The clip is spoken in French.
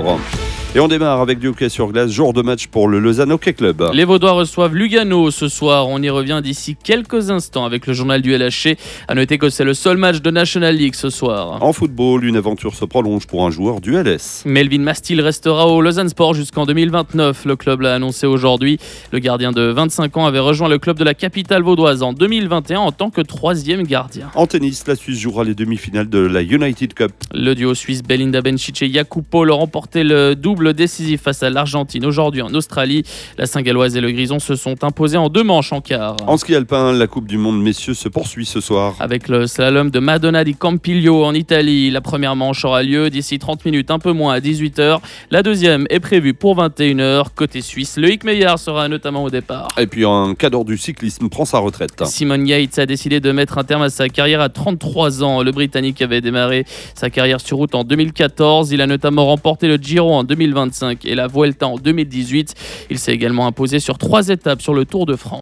Nièvre. Et on démarre avec du hockey sur glace, jour de match pour le Lausanne Hockey Club. Les Vaudois reçoivent Lugano ce soir. On y revient d'ici quelques instants avec le journal du LHC. À noter que c'est le seul match de National League ce soir. En football, une aventure se prolonge pour un joueur du LS. Melvin Mastil restera au Lausanne Sport jusqu'en 2029. Le club l'a annoncé aujourd'hui. Le gardien de 25 ans avait rejoint le club de la capitale vaudoise en 2021 en tant que troisième gardien. En tennis, la Suisse jouera les demi-finales de la United Cup. Le duo suisse Belinda Bencic et Jakub Paul ont remporté le double décisif face à l'Argentine aujourd'hui en Australie. La Saint-Galloise et le Grison se sont imposés en 2 manches en quart. En ski alpin, la Coupe du Monde messieurs se poursuit ce soir. Avec le slalom de Madonna di Campiglio en Italie, la première manche aura lieu d'ici 30 minutes, un peu moins à 18h. La deuxième est prévue pour 21h. Côté suisse, Loïc Meillard sera notamment au départ. Et puis un cadre du cyclisme prend sa retraite. Simon Yates a décidé de mettre un terme à sa carrière à 33 ans. Le Britannique avait démarré sa carrière sur route en 2014. Il a notamment remporté le Giro en 2025 et la Vuelta en 2018. Il s'est également imposé sur 3 étapes sur le Tour de France.